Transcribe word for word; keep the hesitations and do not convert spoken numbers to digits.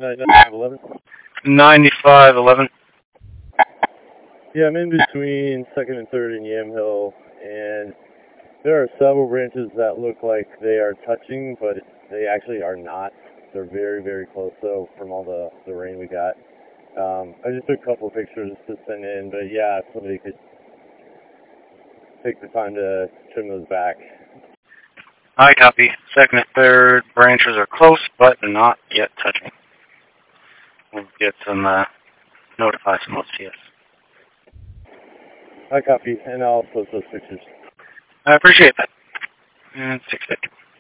ninety-five eleven. ninety-five eleven. Yeah, I'm in between second and third in Yamhill, and there are several branches that look like they are touching, but they actually are not. They're very, very close, though, from all the, the rain we got. Um, I just took a couple of pictures to send in, but yeah, if somebody could take the time to trim those back. I copy. Second and third branches are close, but not yet touching. We'll get some, uh, notify some O C S. I copy, and I'll post those pictures. I appreciate that. And six fifty.